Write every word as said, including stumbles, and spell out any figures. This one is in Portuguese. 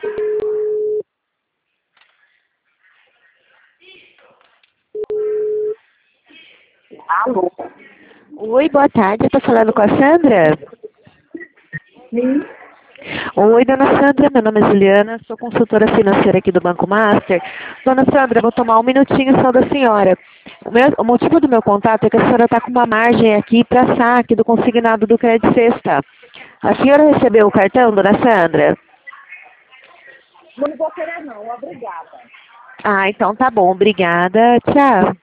Alô? Oi, boa tarde. Estou falando com a Sandra? Sim. Oi, dona Sandra. Meu nome é Juliana. Sou consultora financeira aqui do Banco Master. Dona Sandra, vou tomar um minutinho só da senhora. O, meu- o motivo do meu contato é que a senhora está com uma margem aqui para saque do consignado do Crédito Sexta. A senhora recebeu o cartão, dona Sandra? Não vou querer não, obrigada. Ah, então tá bom. Obrigada. Tchau.